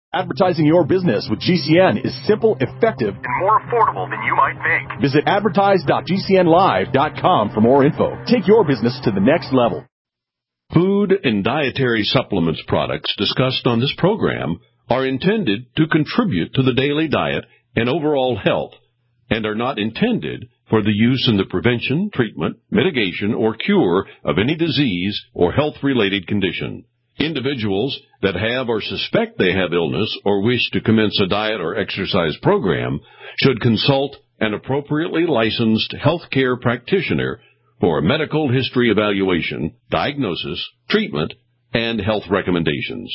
Advertising your business with GCN is simple, effective, and more affordable than you might think. Visit advertise.gcnlive.com for more info. Take your business to the next level. Food and dietary supplements products discussed on this program are intended to contribute to the daily diet and overall health and are not intended for the use in the prevention, treatment, mitigation, or cure of any disease or health-related condition. Individuals that have or suspect they have illness or wish to commence a diet or exercise program should consult an appropriately licensed healthcare practitioner for a medical history evaluation, diagnosis, treatment, and health recommendations.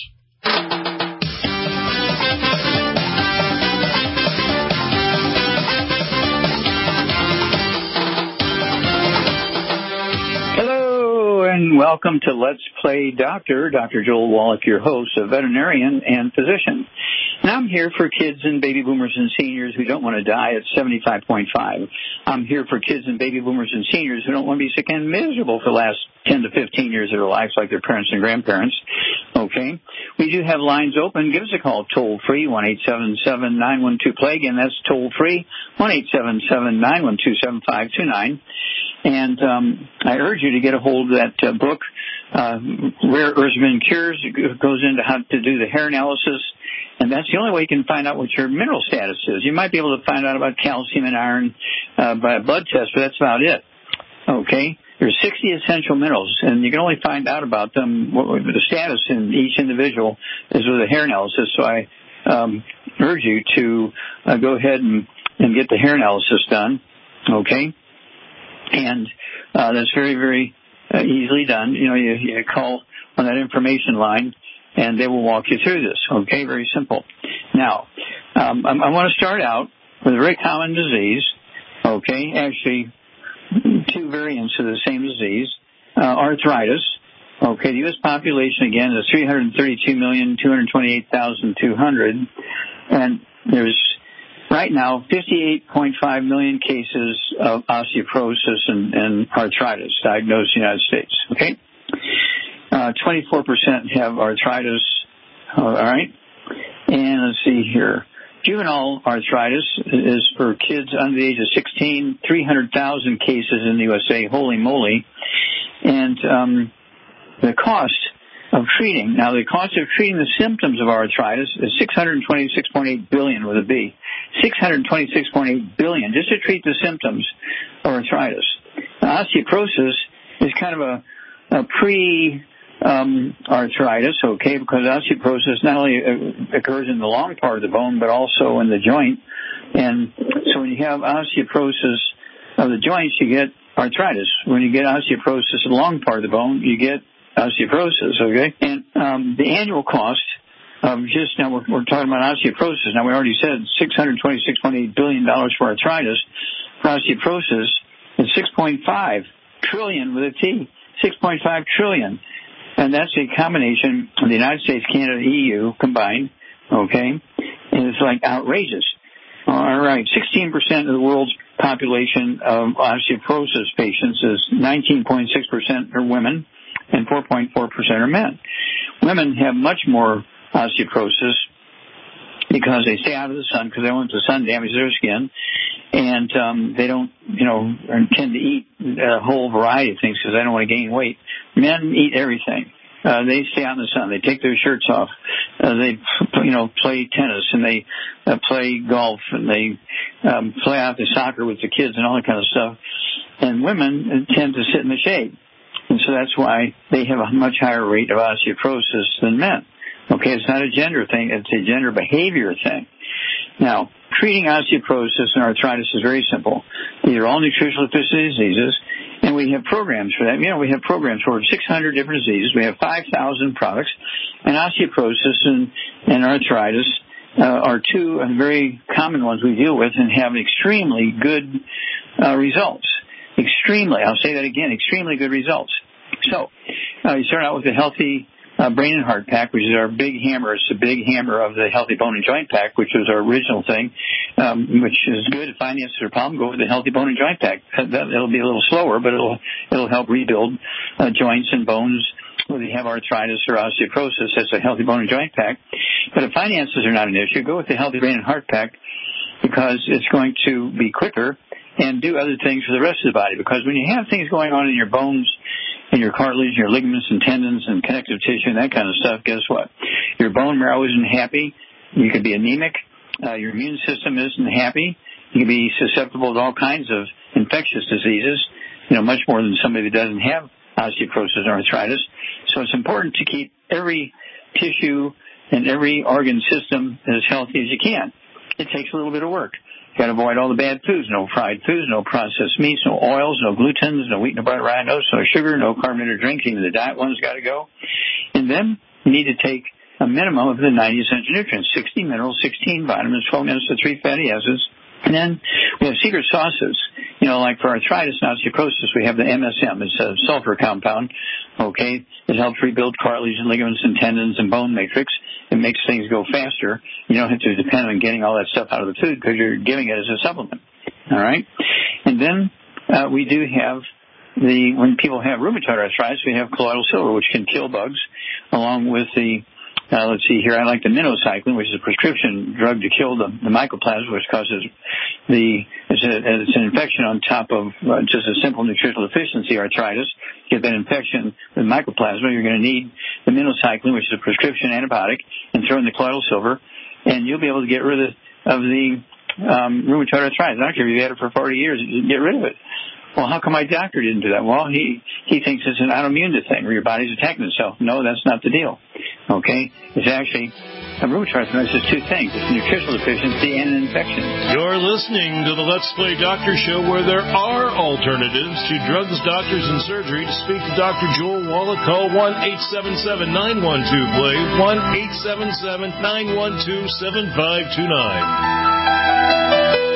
And welcome to Let's Play Doctor. Dr. Joel Wallach, your host, a veterinarian and physician. And I'm here for kids and baby boomers and seniors who don't want to die at 75.5. I'm here for kids and baby boomers and seniors who don't want to be sick and miserable for the last 10 to 15 years of their lives like their parents and grandparents. Okay? We do have lines open. Give us a call toll-free, 1-877-912-PLAY. Again, that's toll-free, 1-877-912-7529. And I urge you to get a hold of that book, Rare Herbs and Cures. It goes into how to do the hair analysis, and that's the only way you can find out what your mineral status is. You might be able to find out about calcium and iron by a blood test, but that's about it. Okay? There's 60 essential minerals, and you can only find out about them, the status in each individual is with a hair analysis. So I urge you to go ahead and get the hair analysis done. Okay? And that's very, very easily done. You know, you call on that information line, and they will walk you through this. Okay, very simple. Now, I want to start out with a very common disease. Okay, actually, two variants of the same disease, arthritis. Okay, the U.S. population, again, is 332,228,200, and there's right now 58.5 million cases of osteoporosis and arthritis diagnosed in the United States. Okay, 24% have arthritis. All right, and let's see here. Juvenile arthritis is for kids under the age of 16, 300,000 cases in the USA. Holy moly. And the cost of treating, now the cost of treating the symptoms of arthritis is $626.8 billion with a B. $626.8 billion just to treat the symptoms of arthritis. Now, osteoporosis is kind of a arthritis, okay, because osteoporosis not only occurs in the long part of the bone, but also in the joint. And so when you have osteoporosis of the joints, you get arthritis. When you get osteoporosis of the long part of the bone, you get osteoporosis, okay? And the annual cost of just, now we're talking about osteoporosis. Now, we already said $626.8 billion for arthritis. For osteoporosis, it's $6.5 trillion with a T, $6.5 trillion. And that's a combination of the United States, Canada, EU combined, okay? And it's like outrageous. All right, 16% of the world's population of osteoporosis patients is 19.6% are women and 4.4% are men. Women have much more osteoporosis because they stay out of the sun because they don't want the sun damage their skin, and they don't, tend to eat a whole variety of things because they don't want to gain weight. Men eat everything. They stay out in the sun. They take their shirts off. They, play tennis and they play golf and they play out the soccer with the kids and all that kind of stuff. And women tend to sit in the shade. And so that's why they have a much higher rate of osteoporosis than men. Okay, it's not a gender thing. It's a gender behavior thing. Now, treating osteoporosis and arthritis is very simple. These are all nutritional deficiency diseases, and we have programs for that. We have programs for over 600 different diseases. We have 5,000 products, and osteoporosis and arthritis are two very common ones we deal with and have extremely good results. Extremely, I'll say that again, extremely good results. So, you start out with the Healthy Brain and Heart Pack, which is our big hammer. It's the big hammer of the Healthy Bone and Joint Pack, which was our original thing, which is good. If finances are a problem, go with the Healthy Bone and Joint Pack. It'll be a little slower, but it'll help rebuild joints and bones whether you have arthritis or osteoporosis. That's a Healthy Bone and Joint Pack. But if finances are not an issue, go with the Healthy Brain and Heart Pack, because it's going to be quicker and do other things for the rest of the body. Because when you have things going on in your bones, in your cartilage, your ligaments and tendons and connective tissue and that kind of stuff, guess what? Your bone marrow isn't happy. You could be anemic. Your immune system isn't happy. You can be susceptible to all kinds of infectious diseases, much more than somebody that doesn't have osteoporosis or arthritis. So it's important to keep every tissue and every organ system as healthy as you can. It takes a little bit of work. You got to avoid all the bad foods, no fried foods, no processed meats, no oils, no glutens, no wheat, no butter, rye, no sugar, no carbonated drinks. Even the diet ones got to go. And then you need to take a minimum of the 90 essential nutrients, 60 minerals, 16 vitamins, 12 minutes to 3 fatty acids. And then we have secret sauces. Like for arthritis and osteoporosis, we have the MSM. It's a sulfur compound, okay? It helps rebuild cartilage and ligaments and tendons and bone matrix. It makes things go faster. You don't have to depend on getting all that stuff out of the food because you're giving it as a supplement, all right? And then we do have when people have rheumatoid arthritis, we have colloidal silver, which can kill bugs, along with the let's see here. I like the minocycline, which is a prescription drug to kill the mycoplasma, which causes it's an infection on top of just a simple nutritional deficiency, arthritis. Get that infection with mycoplasma, you're going to need the minocycline, which is a prescription antibiotic, and throw in the colloidal silver, and you'll be able to get rid of the rheumatoid arthritis. I don't care if you've had it for 40 years, you can get rid of it. Well, how come my doctor didn't do that? Well, he thinks it's an autoimmune thing where your body's attacking itself. No, that's not the deal. Okay? It's actually rheumatoid arthritis is two things. It's a nutritional deficiency and an infection. You're listening to the Let's Play Doctor Show, where there are alternatives to drugs, doctors, and surgery. To speak to Dr. Joel Wallach, call 1-877-912-PLAY, 1-877-912-7529.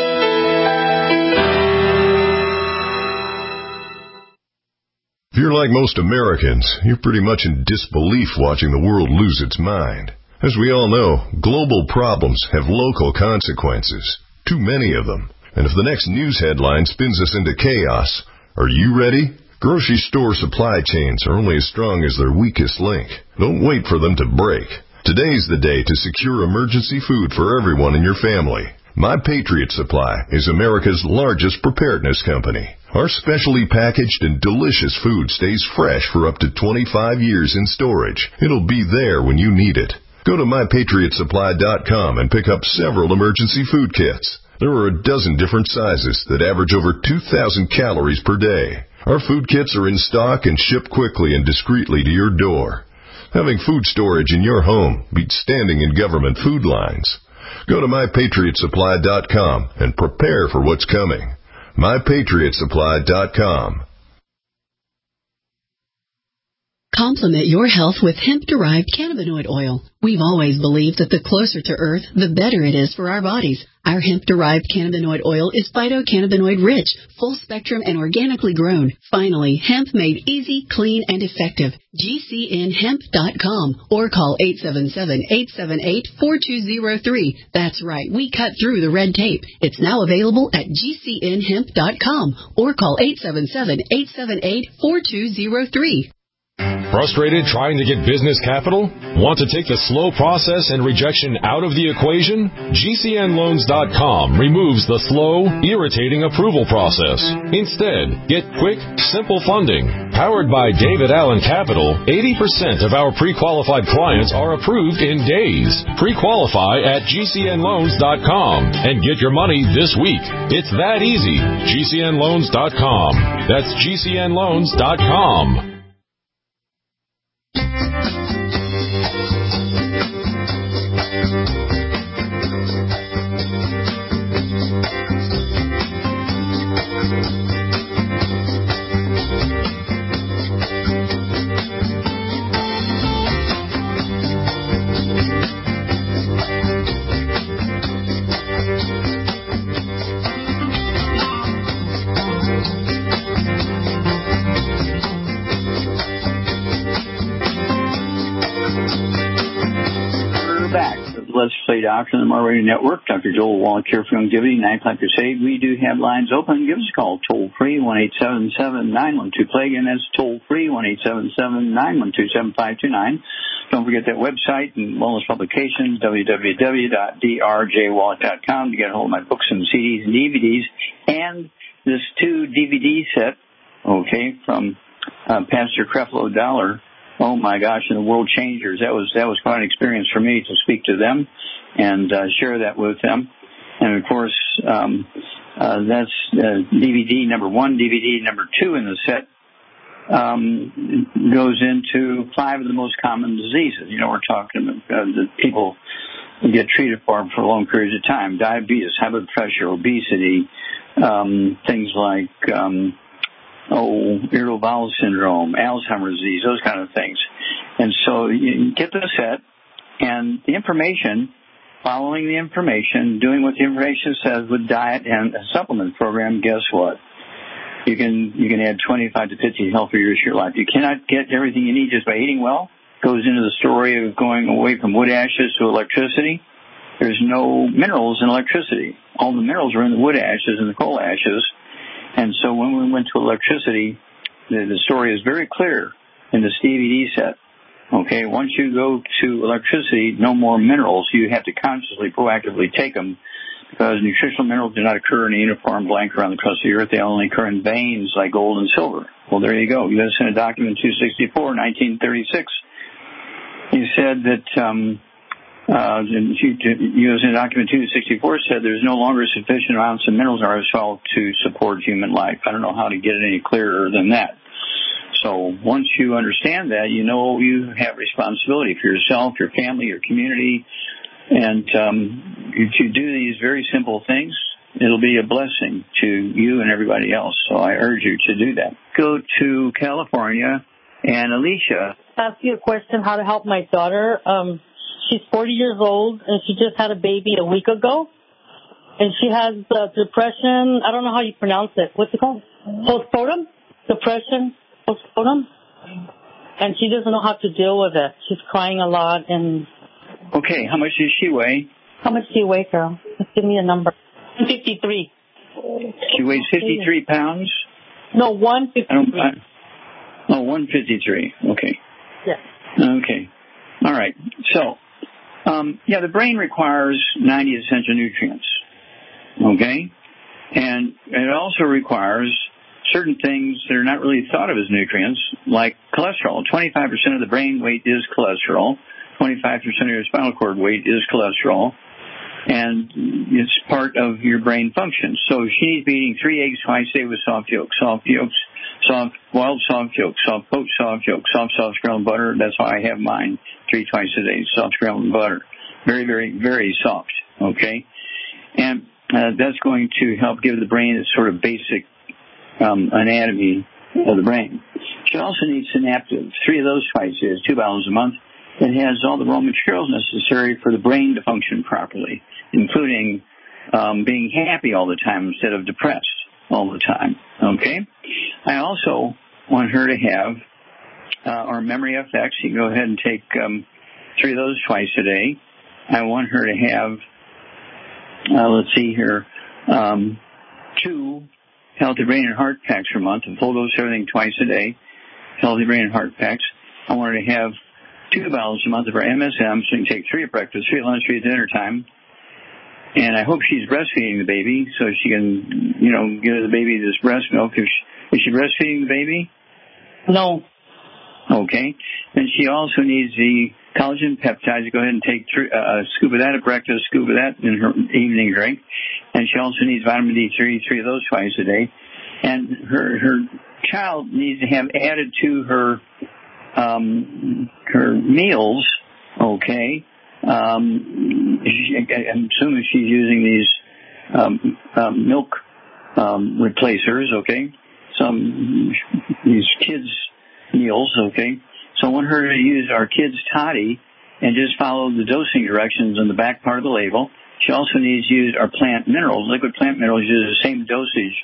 If you're like most Americans, you're pretty much in disbelief watching the world lose its mind. As we all know, global problems have local consequences, too many of them. And if the next news headline spins us into chaos, are you ready? Grocery store supply chains are only as strong as their weakest link. Don't wait for them to break. Today's the day to secure emergency food for everyone in your family. My Patriot Supply is America's largest preparedness company. Our specially packaged and delicious food stays fresh for up to 25 years in storage. It'll be there when you need it. Go to MyPatriotSupply.com and pick up several emergency food kits. There are a dozen different sizes that average over 2,000 calories per day. Our food kits are in stock and ship quickly and discreetly to your door. Having food storage in your home beats standing in government food lines. Go to MyPatriotSupply.com and prepare for what's coming. MyPatriotSupply.com. Complement your health with hemp-derived cannabinoid oil. We've always believed that the closer to Earth, the better it is for our bodies. Our hemp-derived cannabinoid oil is phytocannabinoid-rich, full-spectrum, and organically grown. Finally, hemp made easy, clean, and effective. GCNhemp.com or call 877-878-4203. That's right, we cut through the red tape. It's now available at GCNhemp.com or call 877-878-4203. Frustrated trying to get business capital? Want to take the slow process and rejection out of the equation? GCNloans.com removes the slow, irritating approval process. Instead, get quick, simple funding. Powered by David Allen Capital, 80% of our pre-qualified clients are approved in days. Pre-qualify at GCNloans.com and get your money this week. It's that easy. GCNloans.com. That's GCNloans.com. Let's Play Doctor on the More Radio Network. Dr. Joel Wallach here for Longevity, 9 o'clock crusade. We do have lines open. Give us a call, toll-free, 1-877-912-PLAY. Again, that's toll-free, 1-877-912-7529. Don't forget that website and wellness publications, www.drjwallach.com, to get a hold of my books and CDs and DVDs. And this 2 DVD set, okay, from Pastor Creflo Dollar. Oh my gosh, and the World Changers. That was quite an experience for me to speak to them and share that with them. And of course, that's DVD number 1. DVD number 2 in the set goes into 5 of the most common diseases. You know, we're talking about that people get treated for long periods of time: diabetes, high blood pressure, obesity, things like irritable bowel syndrome, Alzheimer's disease, those kind of things. And so you get the set and the information, following the information, doing what the information says with diet and a supplement program. Guess what? You can add 25 to 50 healthy years to your life. You cannot get everything you need just by eating well. Goes into the story of going away from wood ashes to electricity. There's no minerals in electricity. All the minerals are in the wood ashes and the coal ashes. And so when we went to electricity, the story is very clear in this DVD set. Okay, once you go to electricity, no more minerals. You have to consciously, proactively take them, because nutritional minerals do not occur in a uniform blank around the crust of the earth. They only occur in veins like gold and silver. Well, there you go. U.S. Senate Document 264, 1936. You said that U.S. Document 264 said there's no longer sufficient amounts of minerals in our soil to support human life. I don't know how to get it any clearer than that. So once you understand that, you know you have responsibility for yourself, your family, your community. And if you do these very simple things, it'll be a blessing to you and everybody else. So I urge you to do that. Go to California. And Alicia, ask you a question, how to help my daughter. She's 40 years old, and she just had a baby a week ago. And she has depression. I don't know how you pronounce it. What's it called? Postpartum? Depression? Postpartum? And she doesn't know how to deal with it. She's crying a lot. And okay, how much does she weigh? How much do you weigh, girl? Just give me a number. 153. She weighs 53 pounds? No, 153. 153. Okay. Yes. Okay. All right. So, the brain requires 90 essential nutrients. Okay? And it also requires certain things that are not really thought of as nutrients, like cholesterol. 25% of the brain weight is cholesterol. 25% of your spinal cord weight is cholesterol. And it's part of your brain function. So she needs to be eating 3 eggs twice a day with soft yolks, boiled soft yolks, soft poached soft yolks, soft scrambled butter. That's why I have mine 3 times a day, soft scrambled butter. Very, very, very soft, okay? And that's going to help give the brain its sort of basic anatomy of the brain. She also needs Synaptive, 3 of those twice a day, 2 bottles a month. It has all the raw materials necessary for the brain to function properly, including being happy all the time instead of depressed all the time, okay? I also want her to have our Memory FX. You can go ahead and take 3 of those twice a day. I want her to have, 2 Healthy Brain and Heart Packs per month, and full dose everything twice a day, Healthy Brain and Heart Packs. I want her to have 2 bottles a month of our MSM, so you can take 3 at breakfast, 3 at lunch, 3 at dinner time. And I hope she's breastfeeding the baby so she can, give the baby this breast milk. Is she breastfeeding the baby? No. Okay. And she also needs the collagen peptides. Go ahead and take a scoop of that at breakfast, a scoop of that in her evening drink. And she also needs vitamin D3, 3 of those twice a day. And her child needs to have added to her meals, okay. I'm assuming she's using these milk replacers, okay. These kids' meals, okay. So I want her to use our kids' toddy and just follow the dosing directions on the back part of the label. She also needs to use our plant minerals. Liquid plant minerals use the same dosage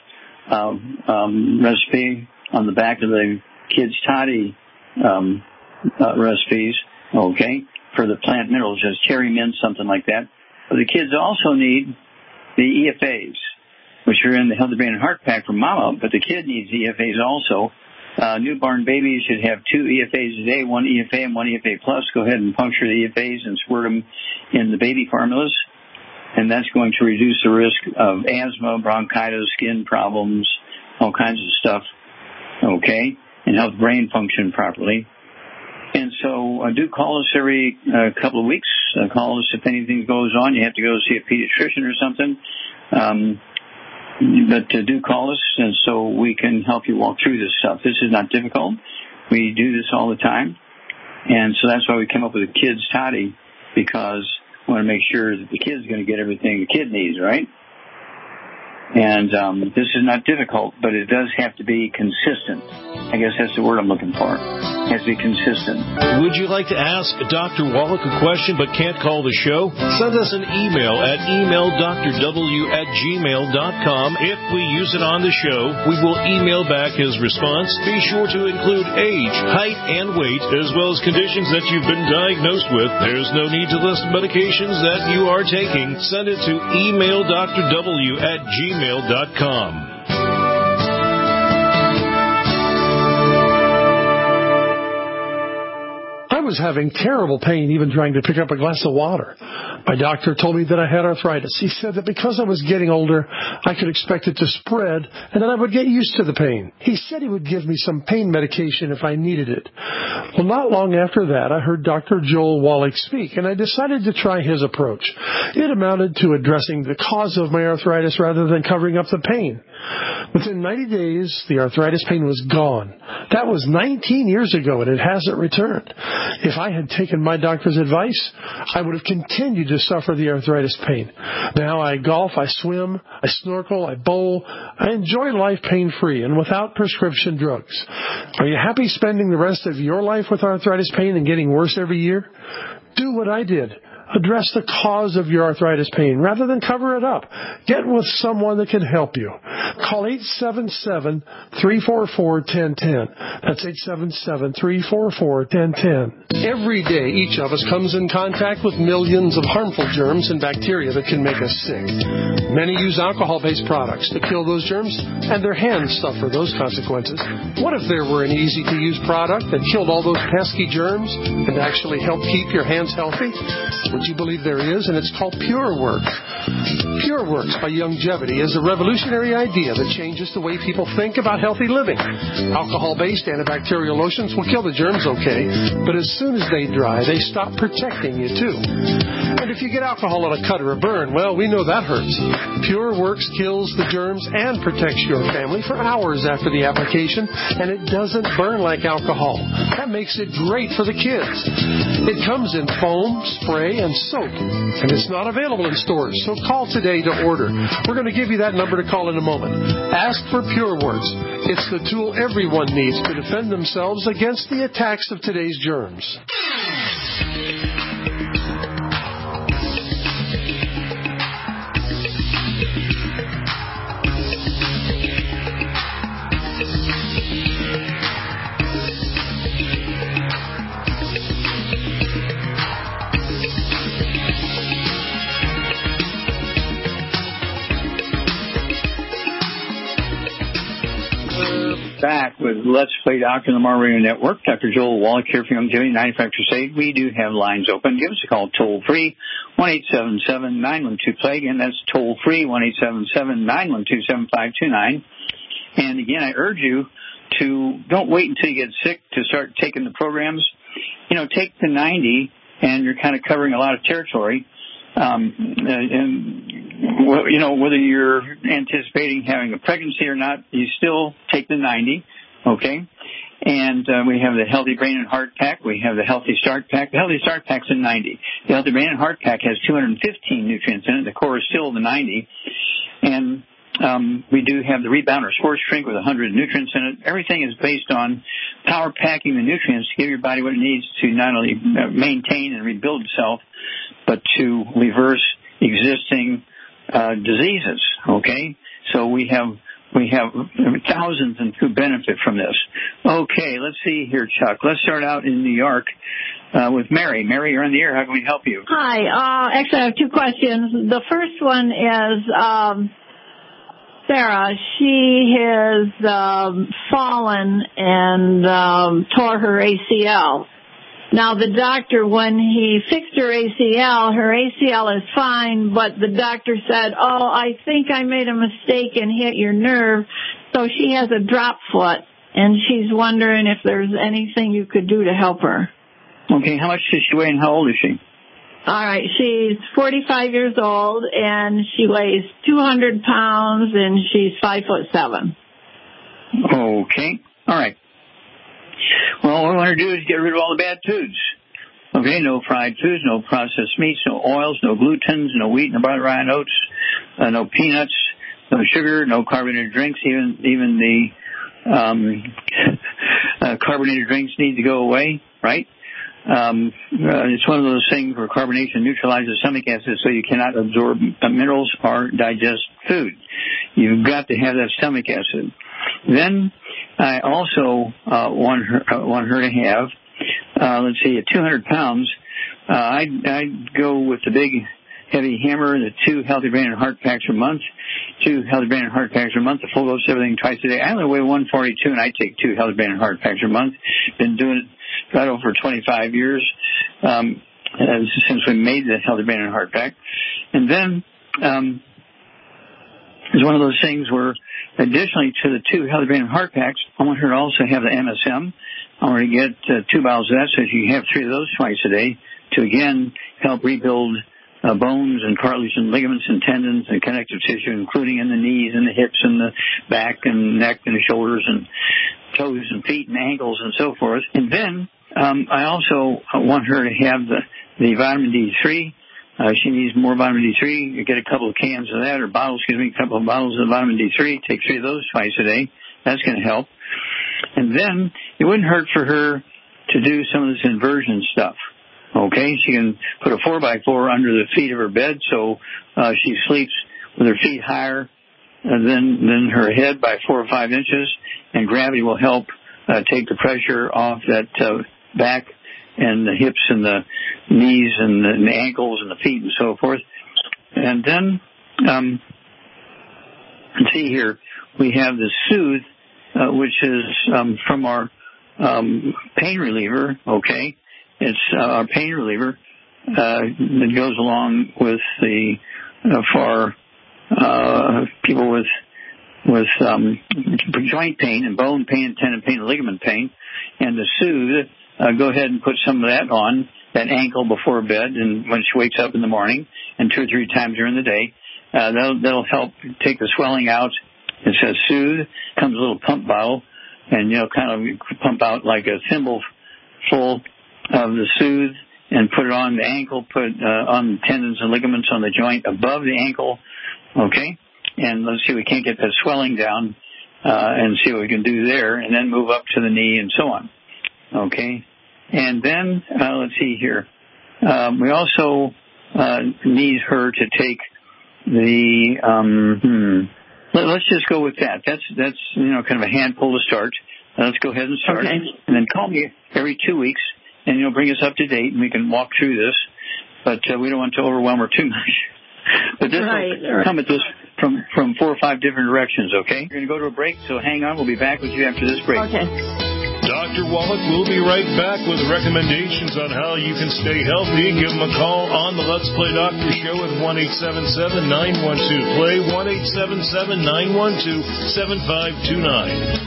recipe on the back of the kids' toddy recipes, okay, for the plant minerals, just cherry mint, something like that. But the kids also need the EFAs, which are in the Healthy Brain and Heart Pack for mama, but the kid needs EFAs also. Newborn babies should have 2 EFAs a day, 1 EFA and 1 EFA plus. Go ahead and puncture the EFAs and squirt them in the baby formulas. And that's going to reduce the risk of asthma, bronchitis, skin problems, all kinds of stuff, okay, and help the brain function properly. And so do call us every couple of weeks. Call us if anything goes on. You have to go see a pediatrician or something. But do call us, and so we can help you walk through this stuff. This is not difficult. We do this all the time. And so that's why we came up with a kid's toddy, because we want to make sure that the kid's going to get everything the kid needs, right? And this is not difficult, but it does have to be consistent. I guess that's the word I'm looking for. It has to be consistent. Would you like to ask Dr. Wallach a question but can't call the show? Send us an email at emaildrw@gmail.com. If we use it on the show, we will email back his response. Be sure to include age, height, and weight, as well as conditions that you've been diagnosed with. There's no need to list medications that you are taking. Send it to emaildrw@gmail.com. I was having terrible pain even trying to pick up a glass of water. My doctor told me that I had arthritis. He said that because I was getting older, I could expect it to spread and that I would get used to the pain. He said he would give me some pain medication if I needed it. Well, not long after that, I heard Dr. Joel Wallach speak, and I decided to try his approach. It amounted to addressing the cause of my arthritis rather than covering up the pain. Within 90 days, the arthritis pain was gone. That was 19 years ago, and it hasn't returned. If I had taken my doctor's advice, I would have continued to suffer the arthritis pain. Now I golf, I swim, I snorkel, I bowl. I enjoy life pain-free and without prescription drugs. Are you happy spending the rest of your life with arthritis pain and getting worse every year? Do what I did. Address the cause of your arthritis pain rather than cover it up. Get with someone that can help you. Call 877-344-1010. That's 877-344-1010. Every day, each of us comes in contact with millions of harmful germs and bacteria that can make us sick. Many use alcohol-based products to kill those germs, and their hands suffer those consequences. What if there were an easy-to-use product that killed all those pesky germs and actually helped keep your hands healthy? Would you believe there is? And it's called PureWorks. PureWorks by Youngevity is a revolutionary idea that changes the way people think about healthy living. Alcohol-based antibacterial lotions will kill the germs okay, but as soon as they dry, they stop protecting you too. And if you get alcohol on a cut or a burn, well, we know that hurts. PureWorks kills the germs and protects your family for hours after the application, and it doesn't burn like alcohol. That makes it great for the kids. It comes in foam, spray, and soap, and it's not available in stores, so call today to order. We're going to give you that number to call in a moment. Ask for PureWorks. It's the tool everyone needs to defend themselves against the attacks of today's germs. Back with Let's Play Doctor on the Mar Radio Network. Dr. Joel Wallach here for Youngevity 95 Crusade. We do have lines open. Give us a call toll-free, 1-877-912-PLAGUE, and that's toll-free, 1-877-912-7529. And again, I urge you to don't wait until you get sick to start taking the programs. You know, take the 90, and you're kind of covering a lot of territory. You know, whether you're anticipating having a pregnancy or not, you still take the 90, okay? And we have the Healthy Brain and Heart Pack. We have the Healthy Start Pack. The Healthy Start Pack's a 90. The Healthy Brain and Heart Pack has 215 nutrients in it. The core is still the 90. And we do have the Rebounder Sports Drink with 100 nutrients in it. Everything is based on power packing the nutrients to give your body what it needs to not only maintain and rebuild itself, but to reverse existing diseases, okay? So we have we have thousands who benefit from this. Okay, let's see here, Chuck. Let's start out in New York with Mary. Mary, you're on the air. How can we help you? Hi. Actually, I have two questions. The first one is Sarah. She has fallen and tore her ACL. Now, the doctor, when he fixed her ACL is fine, but the doctor said, I think I made a mistake and hit your nerve, so she has a drop foot, and she's wondering if there's anything you could do to help her. Okay, how much does she weigh and how old is she? All right, she's 45 years old, and she weighs 200 pounds, and she's 5'7". Okay, all right. Well, what we want to do is get rid of all the bad foods. Okay, no fried foods, no processed meats, no oils, no glutens, no wheat, no butter, rye, and oats, no peanuts, no sugar, no carbonated drinks. Even the carbonated drinks need to go away, right? It's one of those things where carbonation neutralizes stomach acid, so you cannot absorb minerals or digest food. You've got to have that stomach acid. Then I also want her to have, let's see, at 200 pounds, I'd go with the big heavy hammer, the 2 Healthy Brain and Heart Packs a month, 2 Healthy Brain and Heart Packs a month, the full dose of everything twice a day. I only weigh 142, and I take 2 Healthy Brain and Heart Packs a month. Been doing it right over 25 years since we made the Healthy Brain and Heart Pack. And then it's one of those things where, additionally to the 2 Healthy Brain and Heart Packs, I want her to also have the MSM. I want her to get 2 bottles of that, so she can have 3 of those twice a day to, again, help rebuild bones and cartilage and ligaments and tendons and connective tissue, including in the knees and the hips and the back and neck and the shoulders and toes and feet and ankles and so forth. And then I also want her to have the vitamin D3. She needs more vitamin D3. You get a couple of cans of that, or bottles, a couple of bottles of vitamin D3. Take 3 of those twice a day. That's going to help. And then it wouldn't hurt for her to do some of this inversion stuff. Okay, she can put a 4x4 under the feet of her bed, so she sleeps with her feet higher than her head by 4 or 5 inches, and gravity will help take the pressure off that back and the hips and the knees and the ankles and the feet and so forth. And then, let's see here, we have the Soothe, which is from our pain reliever, okay? It's our pain reliever that goes along with the for people with joint pain and bone pain and tendon pain and ligament pain. And the Soothe, go ahead and put some of that on that ankle before bed and when she wakes up in the morning and 2 or 3 times during the day. That'll help take the swelling out. It says Soothe. Comes a little pump bottle, and kind of pump out like a thimble full of the Soothe and put it on the ankle, put on the tendons and ligaments on the joint above the ankle, okay? And let's see if we can't get that swelling down and see what we can do there, and then move up to the knee and so on, okay? And then, let's see here. We also need her to take the, let's just go with that. That's kind of a handful to start. Let's go ahead and start. Okay. And then call me every 2 weeks, and bring us up to date, and we can walk through this. But we don't want to overwhelm her too much. But this will come at this from 4 or 5 different directions, okay? We're going to go to a break, so hang on. We'll be back with you after this break. Okay. Dr. Wallach will be right back with recommendations on how you can stay healthy. Give him a call on the Let's Play Doctor Show at 1-877-912-PLAY, 1-877-912-7529.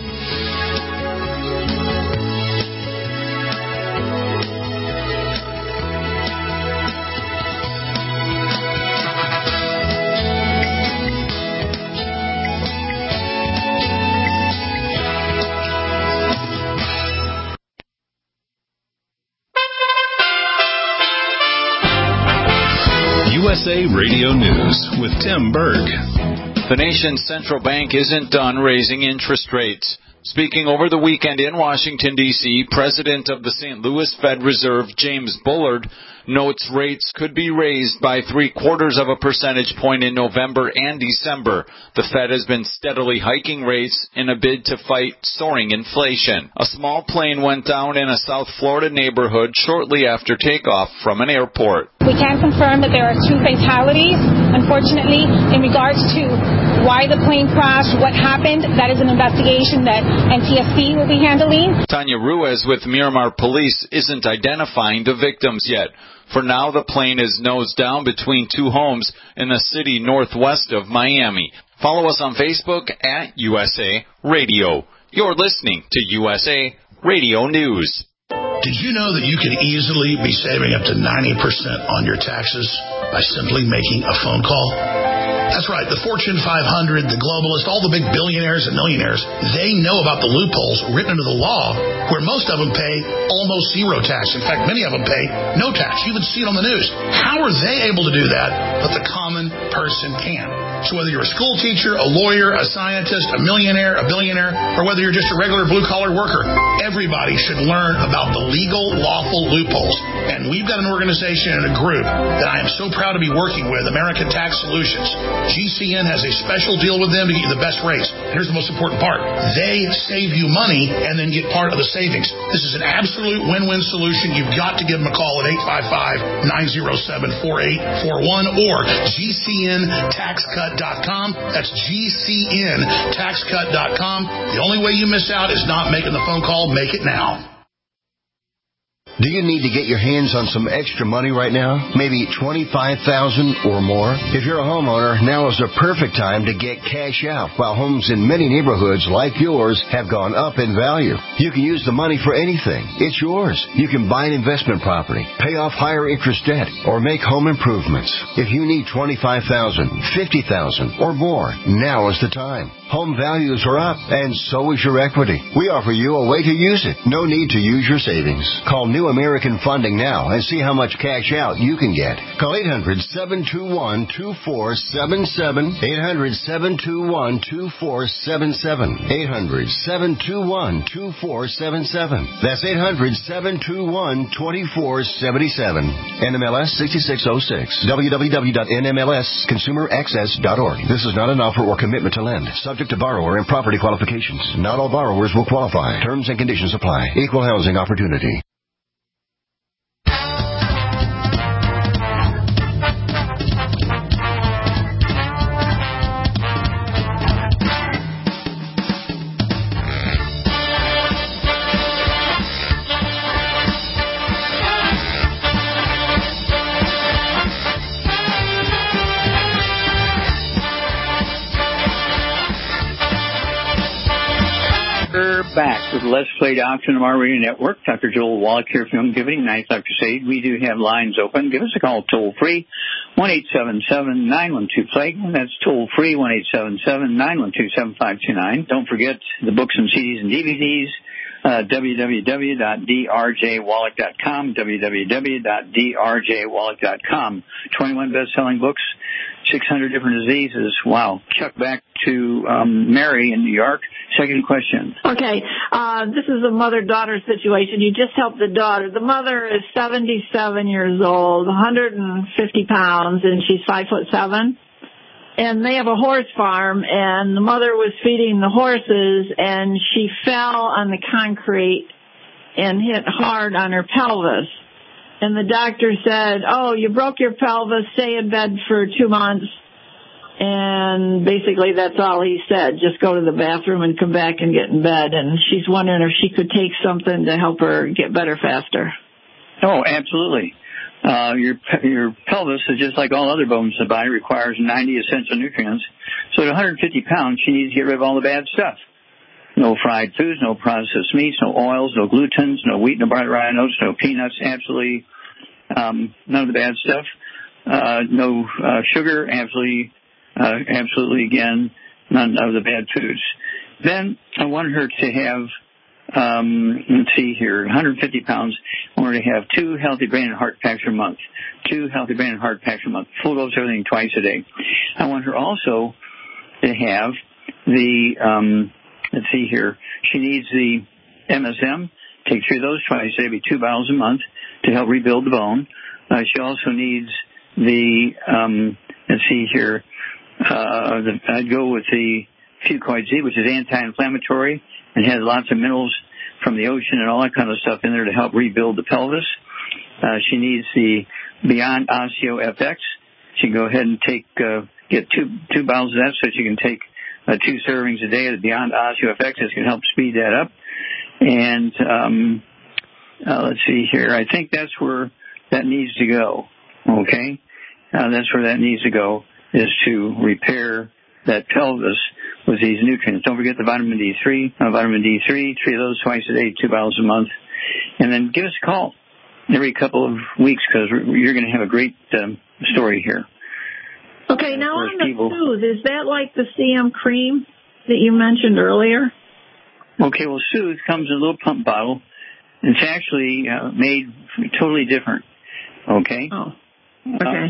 USA Radio News with Tim Berg. The nation's central bank isn't done raising interest rates. Speaking over the weekend in Washington, D.C., President of the St. Louis Fed Reserve, James Bullard, notes rates could be raised by 0.75 of a percentage point in November and December. The Fed has been steadily hiking rates in a bid to fight soaring inflation. A small plane went down in a South Florida neighborhood shortly after takeoff from an airport. We can confirm that there are 2 fatalities. Unfortunately, in regards to why the plane crashed, what happened, that is an investigation that NTSB will be handling. Tanya Ruiz with Miramar Police isn't identifying the victims yet. For now, the plane is nose down between 2 homes in the city northwest of Miami. Follow us on Facebook at USA Radio. You're listening to USA Radio News. Did you know that you could easily be saving up to 90% on your taxes by simply making a phone call? That's right. The Fortune 500, the globalists, all the big billionaires and millionaires, they know about the loopholes written into the law where most of them pay almost zero tax. In fact, many of them pay no tax. You even see it on the news. How are they able to do that, but the common person can? So whether you're a school teacher, a lawyer, a scientist, a millionaire, a billionaire, or whether you're just a regular blue-collar worker, everybody should learn about the legal, lawful loopholes. And we've got an organization and a group that I am so proud to be working with, American Tax Solutions. GCN has a special deal with them to get you the best rates. Here's the most important part. They save you money and then get part of the savings. This is an absolute win-win solution. You've got to give them a call at 855-907-4841 or GCNTaxCut.com. That's GCNTaxCut.com. The only way you miss out is not making the phone call. Make it now. Do you need to get your hands on some extra money right now? Maybe $25,000 or more? If you're a homeowner, now is the perfect time to get cash out. While homes in many neighborhoods like yours have gone up in value, you can use the money for anything. It's yours. You can buy an investment property, pay off higher interest debt, or make home improvements. If you need $25,000, $50,000, or more, now is the time. Home values are up, and so is your equity. We offer you a way to use it. No need to use your savings. Call New American Funding now and see how much cash out you can get. Call 800-721-2477. 800-721-2477. 800-721-2477. That's 800-721-2477. NMLS 6606. www.nmlsconsumeraccess.org. This is not an offer or commitment to lend. Subject to borrower and property qualifications. Not all borrowers will qualify. Terms and conditions apply. Equal housing opportunity. Back with the Let's Play Doctrine of our Radio Network. Dr. Joel Wallach here from Giving, 9th Dr. Crusade. We do have lines open. Give us a call toll free, 1-877-912-PLAGUE. That's toll free, 1-877-912-7529. Don't forget the books and CDs and DVDs. www.drjwallach.com, www.drjwallach.com. 21 best-selling books, 600 different diseases. Wow. Chuck, back to Mary in New York. Second question. Okay. This is a mother-daughter situation. You just helped the daughter. The mother is 77 years old, 150 pounds, and she's 5'7". And they have a horse farm, and the mother was feeding the horses, and she fell on the concrete and hit hard on her pelvis. And the doctor said, "Oh, you broke your pelvis, stay in bed for 2 months." And basically that's all he said. Just go to the bathroom and come back and get in bed. And she's wondering if she could take something to help her get better faster. Oh, absolutely. Your pelvis is just like all other bones in the body, requires 90 essential nutrients. So at 150 pounds, she needs to get rid of all the bad stuff. No fried foods, no processed meats, no oils, no glutens, no wheat, no barley, rye, oats, no peanuts, absolutely none of the bad stuff. No sugar, absolutely again, none of the bad foods. Then I wanted her to have, let's see here, 150 pounds. I wanted to have 2 healthy brain and heart packs a month. 2 healthy brain and heart packs a month. Full dose everything twice a day. I want her also to have the, let's see here, she needs the MSM. Take 3 of those twice a day, be 2 bottles a month to help rebuild the bone. She also needs the, let's see here, I'd go with the Fucoid Z, which is anti-inflammatory and has lots of minerals from the ocean and all that kind of stuff in there to help rebuild the pelvis. She needs the Beyond Osteo FX. She can go ahead and get two bottles of that, so she can take 2 servings a day of the Beyond Osteo FX. This can help speed that up. And let's see here. I think that's where that needs to go. Okay? That's where that needs to go, is to repair that pelvis with these nutrients. Don't forget the vitamin D3. Vitamin D3, 3 of those twice a day, 2 bottles a month. And then give us a call every couple of weeks, because you're going to have a great story here. Okay, now on the Soothe, is that like the CM cream that you mentioned earlier? Okay, well, Soothe comes in a little pump bottle. It's actually made totally different. Okay? Oh. Okay.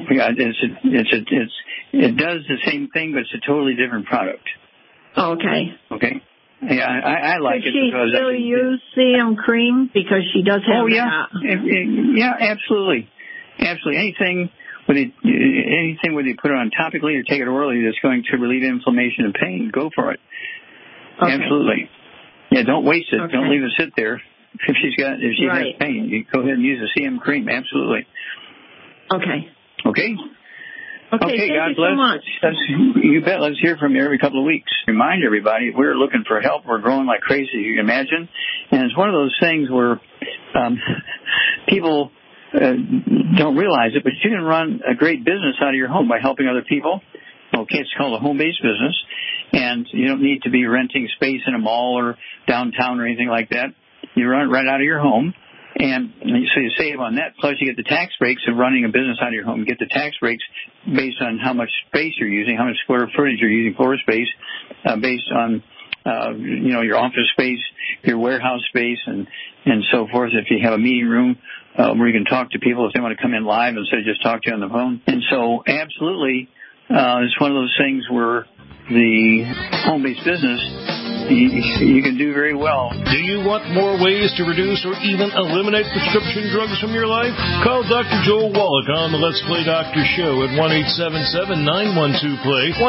It does the same thing, but it's a totally different product. Okay. Okay. Yeah, I like it. Could she still use CM cream because she does have? Oh yeah, yeah, absolutely, absolutely. Anything whether you put it on topically or take it orally that's going to relieve inflammation and pain, go for it. Okay. Absolutely. Yeah, don't waste it. Okay. Don't leave it sit there. If she has pain, you go ahead and use the CM cream. Absolutely. Okay. Okay. Okay, God you bless. So much. You bet. Let's hear from you every couple of weeks. Remind everybody, we're looking for help. We're growing like crazy, you can imagine. And it's one of those things where people don't realize it, but you can run a great business out of your home by helping other people. Okay, it's called a home-based business. And you don't need to be renting space in a mall or downtown or anything like that. You run it right out of your home. And so you save on that, plus you get the tax breaks of running a business out of your home. You get the tax breaks based on how much space you're using, how much square footage you're using, floor space, based on, your office space, your warehouse space, and so forth. If you have a meeting room where you can talk to people if they want to come in live instead of just talk to you on the phone. And so absolutely, it's one of those things where the home-based business, you can do very well. Do you want more ways to reduce or even eliminate prescription drugs from your life? Call Dr. Joel Wallach on the Let's Play Doctor Show at 1-877-912-PLAY,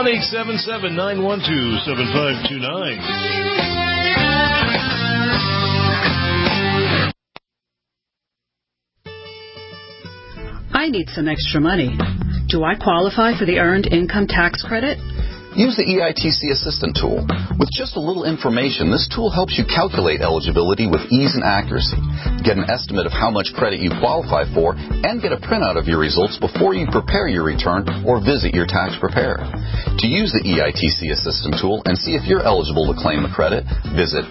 1-877-912-7529. I need some extra money. Do I qualify for the Earned Income Tax Credit? Use the EITC Assistant tool. With just a little information, this tool helps you calculate eligibility with ease and accuracy. Get an estimate of how much credit you qualify for and get a printout of your results before you prepare your return or visit your tax preparer. To use the EITC Assistant tool and see if you're eligible to claim a credit, visit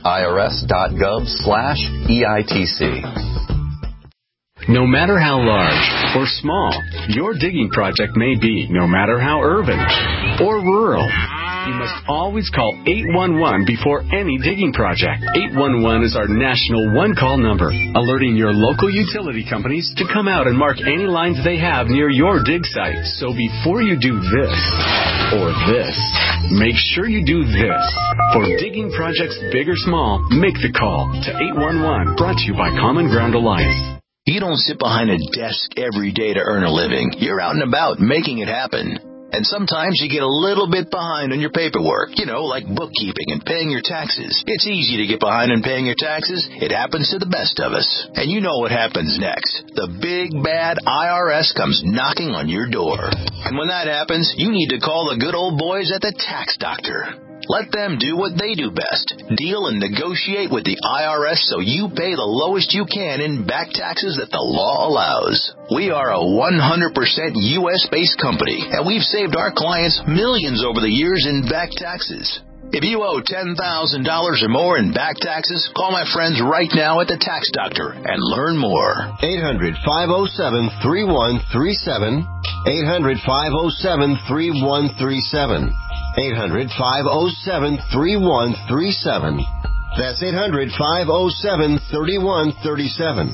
irs.gov/EITC. No matter how large or small your digging project may be, no matter how urban or rural, you must always call 811 before any digging project. 811 is our national one-call number, alerting your local utility companies to come out and mark any lines they have near your dig site. So before you do this or this, make sure you do this. For digging projects big or small, make the call to 811, brought to you by Common Ground Alliance. You don't sit behind a desk every day to earn a living. You're out and about making it happen. And sometimes you get a little bit behind on your paperwork, like bookkeeping and paying your taxes. It's easy to get behind on paying your taxes. It happens to the best of us. And you know what happens next. The big, bad IRS comes knocking on your door. And when that happens, you need to call the good old boys at the Tax Doctor. Let them do what they do best. Deal and negotiate with the IRS so you pay the lowest you can in back taxes that the law allows. We are a 100% U.S.-based company, and we've saved our clients millions over the years in back taxes. If you owe $10,000 or more in back taxes, call my friends right now at the Tax Doctor and learn more. 800-507-3137. 800-507-3137. 800-507-3137. That's 800-507-3137.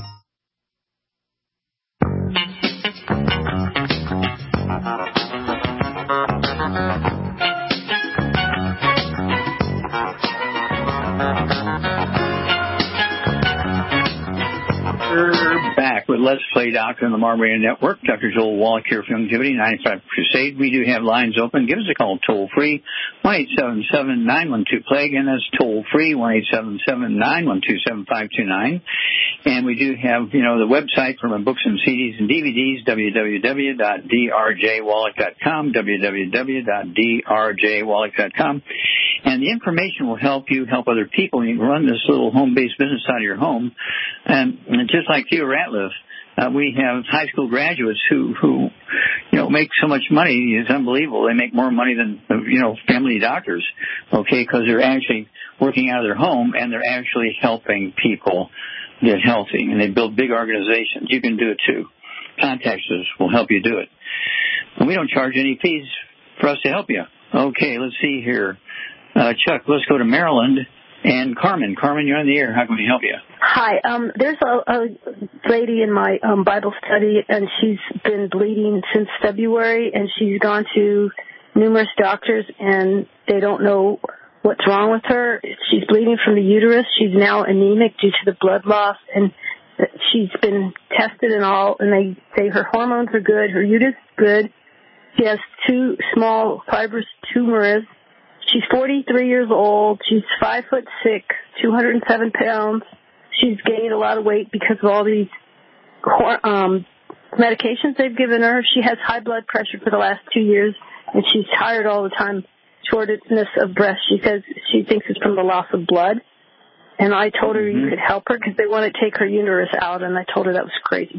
We're back with Let's Play Doctor on the Marble Radio Network. Dr. Joel Wallach here for Longevity 95 Crusade. We do have lines open. Give us a call toll-free, 1-877-912-PLAGUE, and that's toll-free, 1-877-912-7529. And we do have, the website for my books and CDs and DVDs, www.drjwallach.com, www.drjwallach.com. And the information will help you help other people. You can run this little home-based business out of your home. And just like Theo Ratliff, we have high school graduates who make so much money. It's unbelievable. They make more money than, family doctors, because they're actually working out of their home and they're actually helping people get healthy. And they build big organizations. You can do it too. Contact us. We'll help you do it. And we don't charge any fees for us to help you. Okay, let's see here. Chuck, let's go to Maryland. And Carmen, you're on the air. How can we help you? Hi. There's a lady in my Bible study, and she's been bleeding since February, and she's gone to numerous doctors, and they don't know what's wrong with her. She's bleeding from the uterus. She's now anemic due to the blood loss, and she's been tested and all, and they say her hormones are good, her uterus is good. She has 2 small fibrous tumors. She's 43 years old. She's 5'6", 207 pounds. She's gained a lot of weight because of all these medications they've given her. She has high blood pressure for the last 2 years, and she's tired all the time, shortness of breath. She says she thinks it's from the loss of blood. And I told her you could help her because they want to take her uterus out, and I told her that was crazy.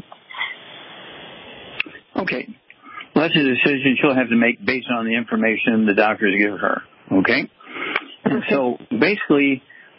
Okay. Well, that's a decision she'll have to make based on the information the doctors give her. Okay? And so basically,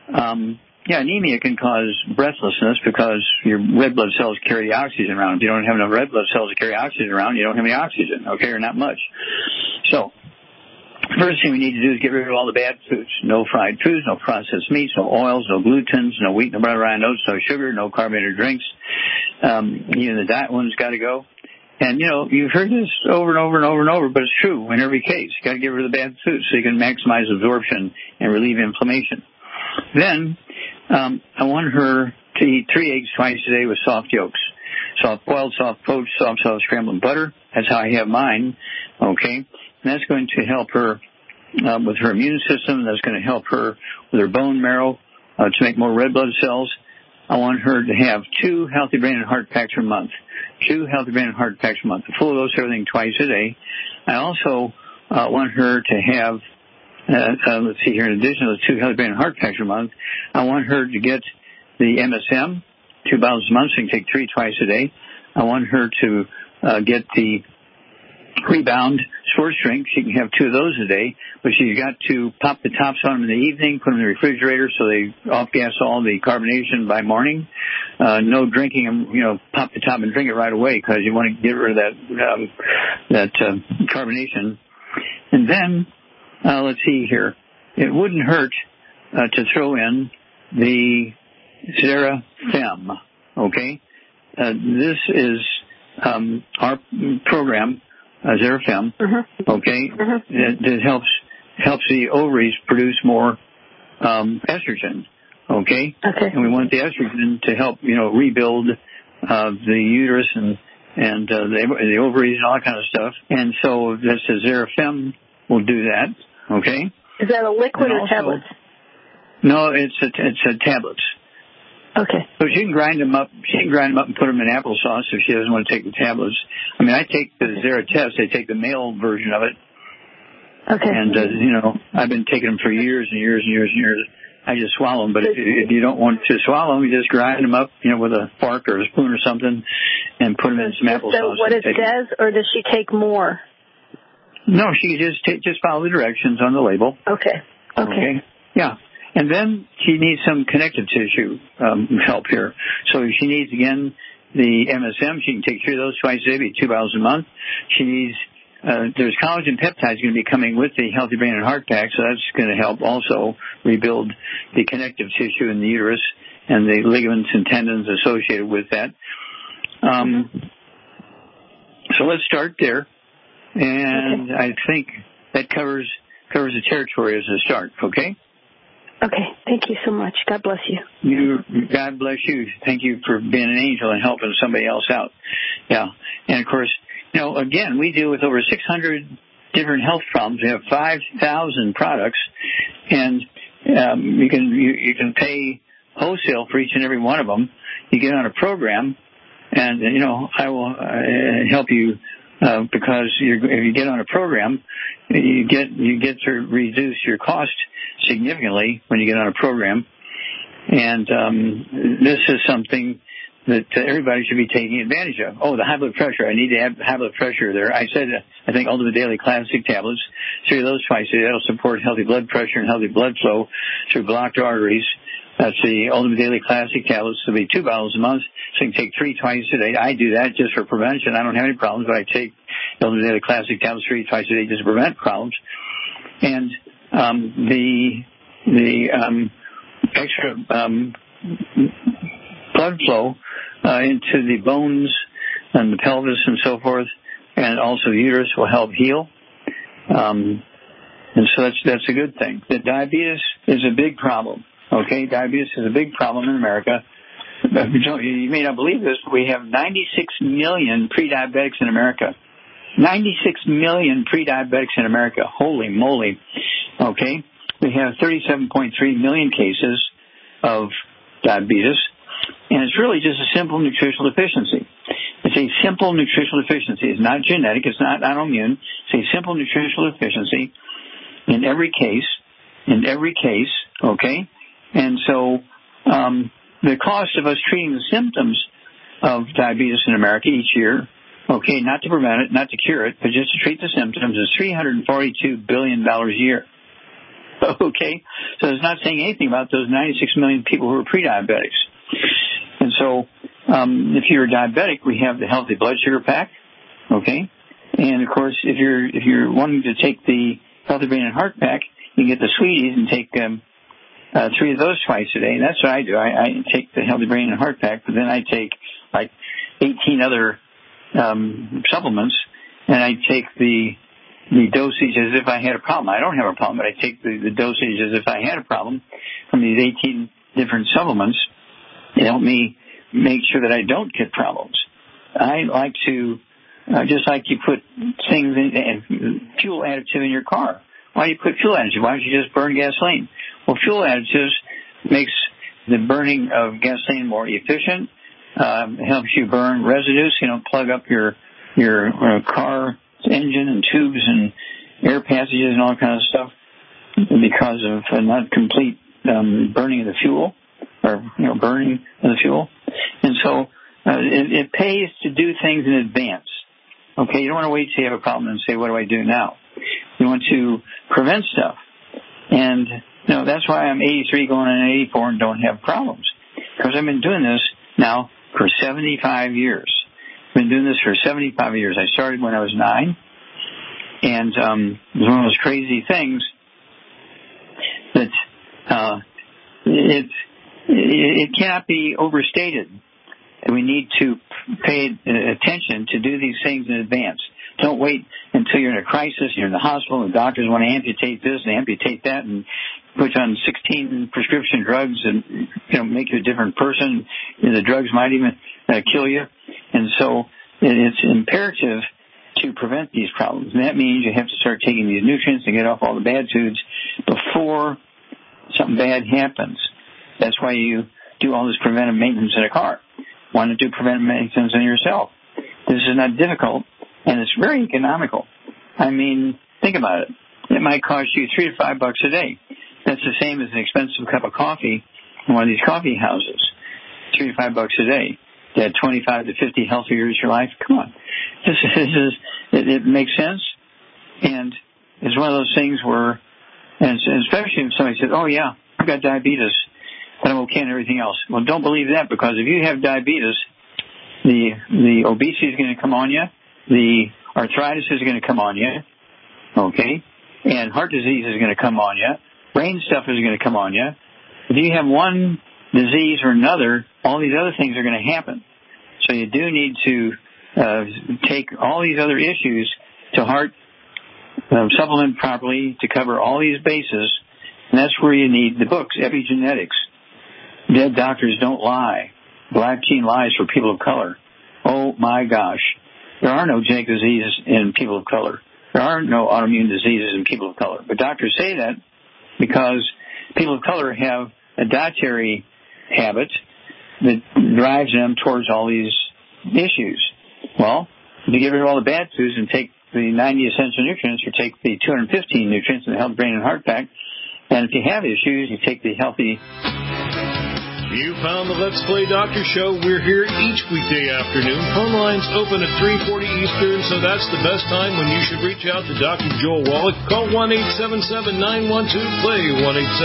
anemia can cause breathlessness because your red blood cells carry the oxygen around. If you don't have enough red blood cells to carry oxygen around, you don't have any oxygen, or not much. So first thing we need to do is get rid of all the bad foods. No fried foods, no processed meats, no oils, no glutens, no wheat, no butter, rye, no oats, no sugar, no carbonated drinks. Even the diet one's got to go. And, you've heard this over and over and over and over, but it's true in every case. You got to get rid of the bad foods so you can maximize absorption and relieve inflammation. Then, I want her to eat 3 eggs twice a day with soft yolks. Soft boiled, soft poached, soft scrambled butter. That's how I have mine. Okay? And that's going to help her, with her immune system. That's going to help her with her bone marrow, to make more red blood cells. I want her to have 2 Healthy Brain and Heart Packs per month. 2 Healthy Brain and Heart Packs per month. A full dose of everything twice a day. I also want her to have, let's see here, in addition to the 2 Healthy Brain and Heart Packs per month, I want her to get the MSM, 2 bottles a month, so you can take 3 twice a day. I want her to get the Rebound Sports Drink. She can have 2 of those a day, but she's got to pop the tops on them in the evening, put them in the refrigerator so they off-gas all the carbonation by morning. No drinking them, pop the top and drink it right away because you want to get rid of that carbonation. And then, let's see here. It wouldn't hurt to throw in the Xerafem, okay? This is our program, Xerafem, okay? It helps the ovaries produce more estrogen, okay? And we want the estrogen to help, rebuild the uterus and the ovaries and all that kind of stuff. And so this Xerafem will do that, okay? Is that a liquid or tablet? No, it's a tablets. Okay. So she can grind them up. She can grind them up and put them in applesauce if she doesn't want to take the tablets. I mean, I take the Xeratest. I take the male version of it. Okay. And I've been taking them for years and years and years and years. I just swallow them. But if you don't want to swallow them, you just grind them up, with a fork or a spoon or something, and put them in some applesauce. So what it says, or does she take more? No, she just follow the directions on the label. Okay. Yeah. And then she needs some connective tissue help here. So she needs, again, the MSM. She can take 3 of those twice a day, be 2 bottles a month. She needs, there's collagen peptides going to be coming with the Healthy Brain and Heart Pack, so that's going to help also rebuild the connective tissue in the uterus and the ligaments and tendons associated with that. So let's start there. And I think that covers the territory as a start, okay? Okay. Thank you so much. God bless you. God bless you. Thank you for being an angel and helping somebody else out. Yeah. And, of course, again, we deal with over 600 different health problems. We have 5,000 products, and you can pay wholesale for each and every one of them. You get on a program, and, I will help you because if you get on a program, you get to reduce your cost significantly when you get on a program. And this is something that everybody should be taking advantage of. Oh, the high blood pressure. I need to have high blood pressure there. I said, I think Ultimate Daily Classic tablets, 3 of those twice a day. That'll support healthy blood pressure and healthy blood flow through blocked arteries. That's the Ultimate Daily Classic tablets. It'll be 2 bottles a month, so you can take 3 twice a day. I do that just for prevention. I don't have any problems, but I take the Ultimate Daily Classic tablets 3 twice a day just to prevent problems. And the extra blood flow into the bones and the pelvis and so forth, and also uterus will help heal. And so that's a good thing. The diabetes is a big problem. Okay, diabetes is a big problem in America. You may not believe this, but we have 96 million pre-diabetics in America. 96 million pre-diabetics in America. Holy moly. Okay, we have 37.3 million cases of diabetes, and it's really just a simple nutritional deficiency. It's a simple nutritional deficiency. It's not genetic. It's not autoimmune. It's a simple nutritional deficiency in every case, okay? And so the cost of us treating the symptoms of diabetes in America each year, okay, not to prevent it, not to cure it, but just to treat the symptoms, is $342 billion a year. Okay? So it's not saying anything about those 96 million people who are pre-diabetics. And so if you're a diabetic, we have the Healthy Blood Sugar Pack, okay? And, of course, if you're wanting to take the Healthy Brain and Heart Pack, you can get the Sweeties and take 3 of those twice a day. And that's what I do. I take the Healthy Brain and Heart Pack, but then I take like 18 other supplements, and I take the dosage as if I had a problem. I don't have a problem, but I take the dosage as if I had a problem from these 18 different supplements to help me make sure that I don't get problems. I like to, just like you put things in, fuel additive in your car. Why do you put fuel additive? Why don't you just burn gasoline? Well, fuel additives makes the burning of gasoline more efficient. Helps you burn residues, so you don't plug up your car engine and tubes and air passages and all kinds of stuff because of not complete burning of the fuel or burning of the fuel. And so it pays to do things in advance. Okay, you don't want to wait till you have a problem and say, what do I do now? You want to prevent stuff. And that's why I'm 83 going on 84 and don't have problems. Because I've been doing this now for 75 years. I've been doing this for 75 years. I started when I was 9. And it was one of those crazy things that it cannot be overstated. We need to pay attention to do these things in advance. Don't wait until you're in a crisis, you're in the hospital, and the doctors want to amputate this and amputate that and put you on 16 prescription drugs and make you a different person. The drugs might even kill you. And so it's imperative to prevent these problems. And that means you have to start taking these nutrients and get off all the bad foods before something bad happens. That's why you do all this preventive maintenance in a car. Want to do preventive maintenance on yourself. This is not difficult, and it's very economical. I mean, think about it. It might cost you $3 to $5 a day. That's the same as an expensive cup of coffee in one of these coffee houses. $3 to $5 a day. To add 25 to 50 healthy years of your life. Come on. It makes sense, and it's one of those things where, and especially if somebody says, oh yeah, I've got diabetes, but I'm okay and everything else. Well, don't believe that, because if you have diabetes, the obesity is going to come on you, the arthritis is going to come on you, okay, and heart disease is going to come on you, brain stuff is going to come on you. If you have one disease or another, all these other things are going to happen. So you do need to take all these other issues to heart, supplement properly to cover all these bases. And that's where you need the books, Epigenetics. Dead Doctors Don't Lie. Black Teen Lies for People of Color. Oh, my gosh. There are no genetic diseases in people of color. There are no autoimmune diseases in people of color. But doctors say that because people of color have a dietary habit that drives them towards all these issues. Well, if you get rid of all the bad foods and take the 90 essential nutrients, or take the 215 nutrients in the Health, Brain, and Heart Pack, and if you have issues, you take the healthy... You found the Let's Play Doctor Show. We're here each weekday afternoon. Phone lines open at 3:40 Eastern, so that's the best time when you should reach out to Dr. Joel Wallach. Call 1-877-912-PLAY,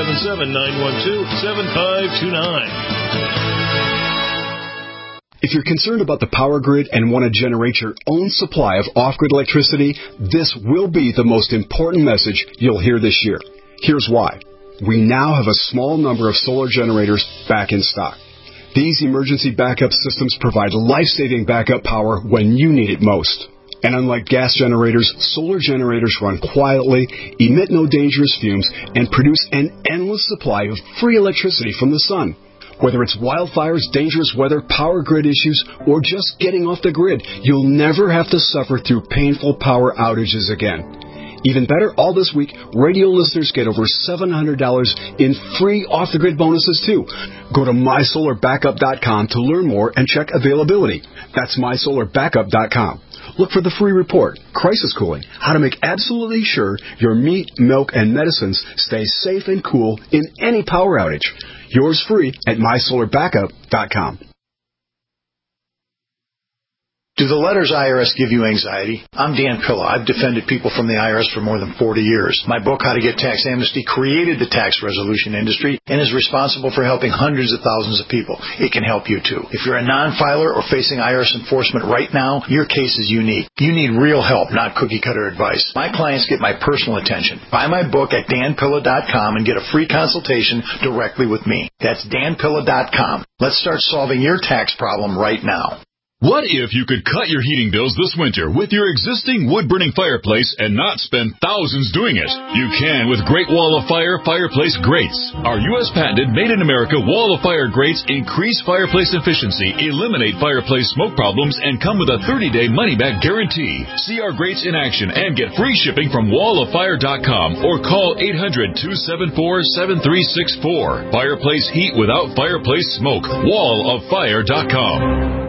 1-877-912-7529. If you're concerned about the power grid and want to generate your own supply of off-grid electricity, this will be the most important message you'll hear this year. Here's why. We now have a small number of solar generators back in stock. These emergency backup systems provide life-saving backup power when you need it most. And unlike gas generators, solar generators run quietly, emit no dangerous fumes, and produce an endless supply of free electricity from the sun. Whether it's wildfires, dangerous weather, power grid issues, or just getting off the grid, you'll never have to suffer through painful power outages again. Even better, all this week, radio listeners get over $700 in free off-the-grid bonuses, too. Go to mysolarbackup.com to learn more and check availability. That's mysolarbackup.com. Look for the free report, Crisis Cooling, how to make absolutely sure your meat, milk, and medicines stay safe and cool in any power outage. Yours free at mysolarbackup.com. Do the letters IRS give you anxiety? I'm Dan Pilla. I've defended people from the IRS for more than 40 years. My book, How to Get Tax Amnesty, created the tax resolution industry and is responsible for helping hundreds of thousands of people. It can help you, too. If you're a non-filer or facing IRS enforcement right now, your case is unique. You need real help, not cookie-cutter advice. My clients get my personal attention. Buy my book at danpilla.com and get a free consultation directly with me. That's danpilla.com. Let's start solving your tax problem right now. What if you could cut your heating bills this winter with your existing wood-burning fireplace and not spend thousands doing it? You can with Great Wall of Fire fireplace grates. Our U.S. patented made-in-America Wall of Fire grates increase fireplace efficiency, eliminate fireplace smoke problems, and come with a 30-day money-back guarantee. See our grates in action and get free shipping from walloffire.com or call 800-274-7364. Fireplace heat without fireplace smoke. walloffire.com.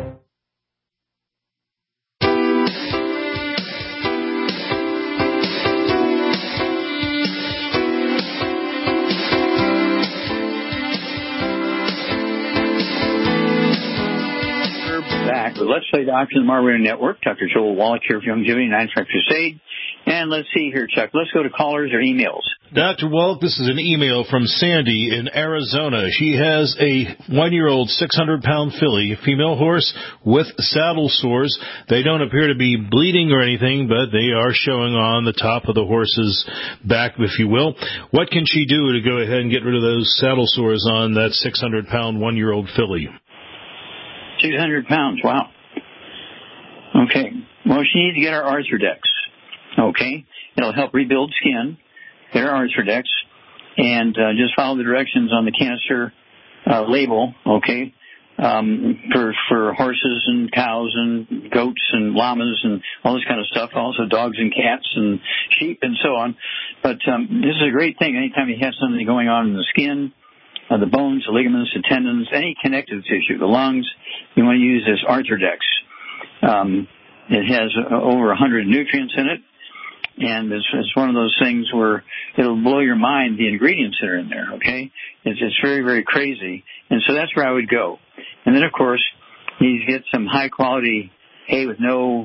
Back with Let's Play Doctor, the Mark Radio Network. Dr. Joel Wallach here for Longevity 9-Track Crusade. And let's see here, Chuck. Let's go to callers or emails. Dr. Wallach, this is an email from Sandy in Arizona. She has a 1-year-old 600-pound filly, female horse, with saddle sores. They don't appear to be bleeding or anything, but they are showing on the top of the horse's back, if you will. What can she do to go ahead and get rid of those saddle sores on that 600-pound 1-year-old filly? 600 pounds, wow. Okay. Well, she needs to get her Arthrodex. Okay. It'll help rebuild skin. Get her Arthrodex. And just follow the directions on the canister label, okay, for horses and cows and goats and llamas and all this kind of stuff. Also dogs and cats and sheep and so on. But this is a great thing. Anytime you have something going on in the skin, the bones, the ligaments, the tendons, any connective tissue, the lungs, you want to use this Arthrodex. It has over 100 nutrients in it, and it's one of those things where it'll blow your mind, the ingredients that are in there, okay? It's very, very crazy. And so that's where I would go. And then, of course, you get some high-quality hay with no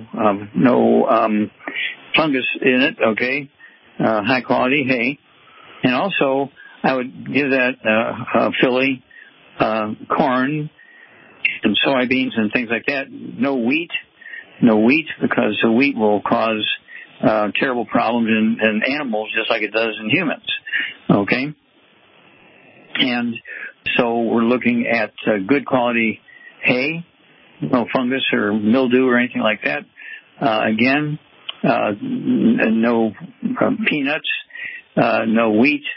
fungus in it, okay? High-quality hay. And also, I would give that filly corn and soybeans and things like that. No wheat, because the wheat will cause terrible problems in animals just like it does in humans. Okay? And so we're looking at good quality hay, no fungus or mildew or anything like that. Again, no peanuts, no wheat,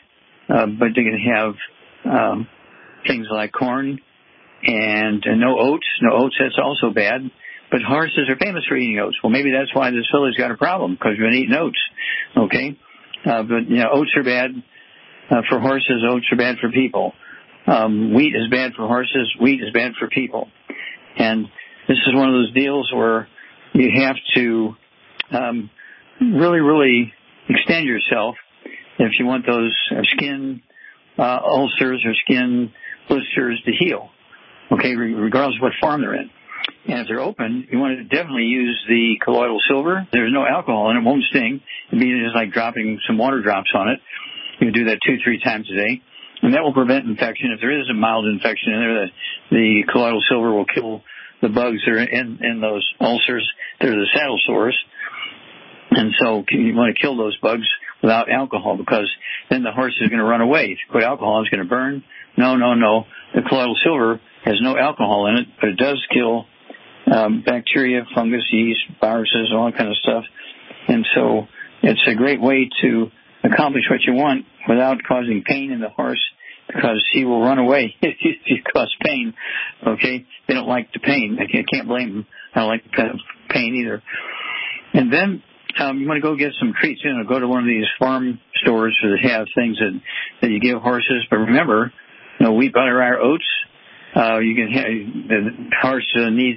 but they can have things like corn and no oats. No oats, that's also bad. But horses are famous for eating oats. Well, maybe that's why this filly's got a problem, because we've been eating oats. Okay? But, oats are bad for horses. Oats are bad for people. Wheat is bad for horses. Wheat is bad for people. And this is one of those deals where you have to really, really extend yourself if you want those skin ulcers or skin blisters to heal. Okay, regardless of what farm they're in. And if they're open, you want to definitely use the colloidal silver. There's no alcohol in it. It won't sting. It'd be just like dropping some water drops on it. You do that 2-3 times a day. And that will prevent infection. If there is a mild infection in there, the colloidal silver will kill the bugs that are in those ulcers. They're the saddle sores. And so you want to kill those bugs without alcohol, because then the horse is going to run away. If you put alcohol, it's going to burn. No. The colloidal silver has no alcohol in it, but it does kill bacteria, fungus, yeast, viruses, all that kind of stuff. And so it's a great way to accomplish what you want without causing pain in the horse, because she will run away if you cause pain. Okay? They don't like the pain. I can't blame them. I don't like the pain either. And then you want to go get some treats. Go to one of these farm stores that have things that you give horses. But remember, wheat, butter, rye, oats. You can have, the horse needs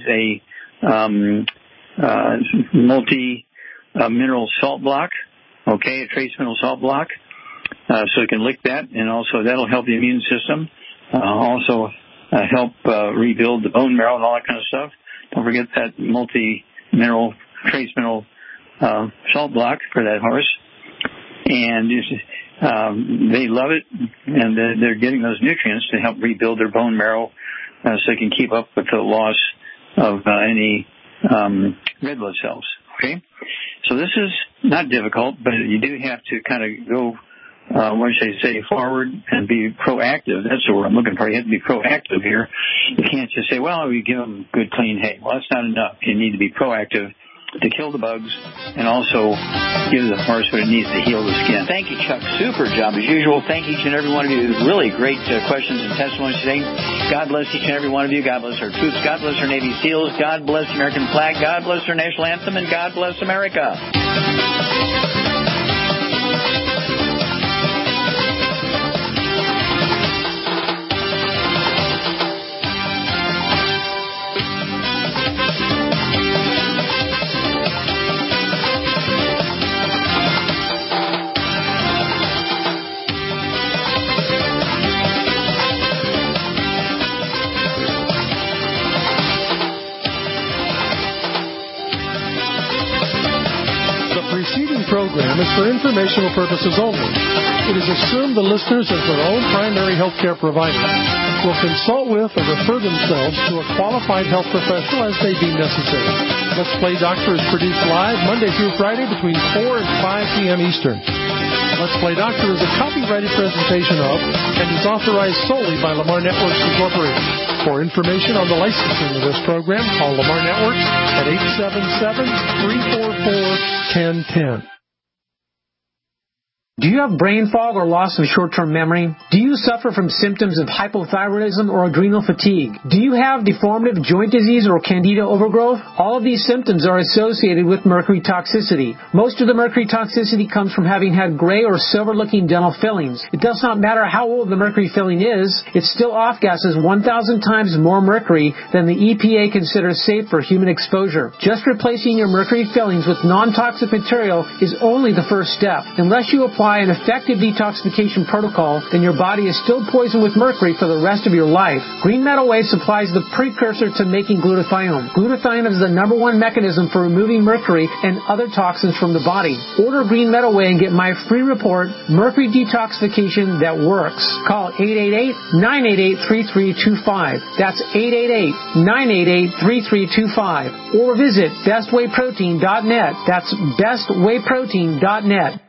a multi-mineral salt block. Okay, a trace mineral salt block. So you can lick that, and also that'll help the immune system. Also help rebuild the bone marrow and all that kind of stuff. Don't forget that multi-mineral, trace mineral salt block for that horse. And they love it, and they're getting those nutrients to help rebuild their bone marrow so they can keep up with the loss of any red blood cells. Okay? So this is not difficult, but you do have to kind of go, forward and be proactive. That's the word I'm looking for. You have to be proactive here. You can't just say, well, we give them good, clean hay. Well, that's not enough. You need to be proactive to kill the bugs and also give the horse what it needs to heal the skin. Thank you, Chuck. Super job as usual. Thank each and every one of you. Really great questions and testimonies today. God bless each and every one of you. God bless our troops. God bless our Navy SEALs. God bless the American flag. God bless our national anthem. And God bless America. Program is for informational purposes only. It is assumed the listeners, as their own primary health care provider, will consult with or refer themselves to a qualified health professional as may deem necessary. Let's Play Doctor is produced live Monday through Friday between 4 and 5 p.m. Eastern. Let's Play Doctor is a copyrighted presentation of and is authorized solely by Lamar Networks Incorporated. For information on the licensing of this program, call Lamar Networks at 877-344-1010. Do you have brain fog or loss of short-term memory? Do you suffer from symptoms of hypothyroidism or adrenal fatigue? Do you have deformative joint disease or candida overgrowth? All of these symptoms are associated with mercury toxicity. Most of the mercury toxicity comes from having had gray or silver-looking dental fillings. It does not matter how old the mercury filling is, it still off-gases 1,000 times more mercury than the EPA considers safe for human exposure. Just replacing your mercury fillings with non-toxic material is only the first step. Unless you apply an effective detoxification protocol, then your body is still poisoned with mercury for the rest of your life. Green Metal Way supplies the precursor to making glutathione. Glutathione is the number one mechanism for removing mercury and other toxins from the body. Order Green Metal Way and get my free report, Mercury Detoxification That Works. Call 888-988-3325. That's 888-988-3325. Or visit bestwayprotein.net. That's bestwayprotein.net.